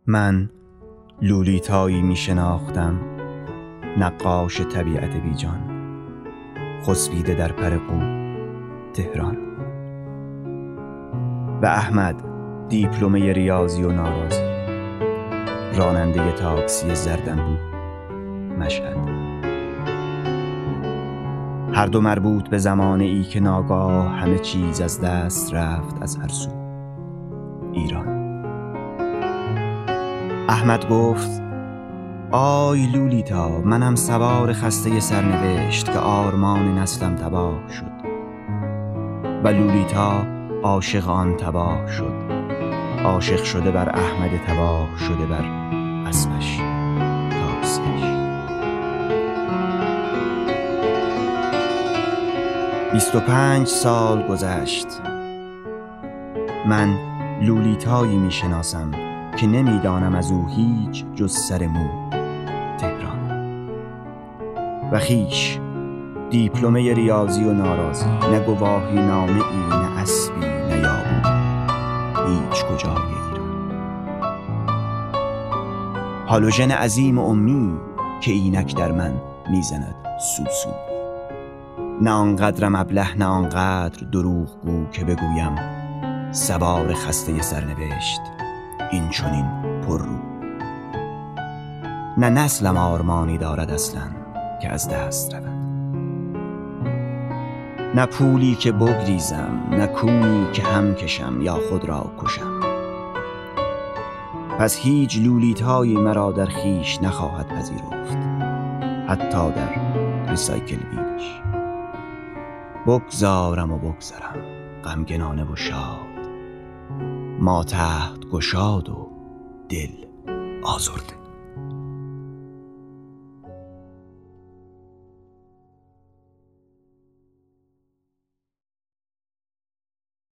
من لولیتایی می شناختم، نقاش طبیعت بیجان، خسبیده در پرقو تهران. و احمد دیپلمه ریاضی و نارازی، راننده تاکسی زردنبو مشهد. هر دو مربوط به زمانه ای که ناگاه همه چیز از دست رفت از هر سو. ایران. احمد گفت: آی لولیتا، منم سوار خسته سرنوشت که آرمان نسلم تباه شد. و لولیتا عاشق آن تباه شد، عاشق شده بر احمد تباه شده بر اسبش تاکسیش. 25 سال گذشت. من لولیتایی می شناسم که نمی دانم از او هیچ جز سر مو تهران. و خیش دیپلمه ریاضی و نارازی، نه گواهی نامه ای، نه اسبی، نه یابو، هیچ کجای ایران. هالوژن عظیم امی که اینک در من میزند سوسو. نه آنقدرم ابله، نه آنقدر دروغ گو که بگویم سوار خسته سرنوشت این چنین پر رو. نه نسلم آرمانی دارد اصلا که از دست رود، نه پولی که بگریزم، نه کونی که هم کشم یا خود را کشم. پس هیچ لولیتایی مرا در خیش نخواهد پذیرفت، حتی در ریسایکل بینش. بگذارم و بگذرم غمگنانه و شاد، ما تحت گشاد و دل آزرده.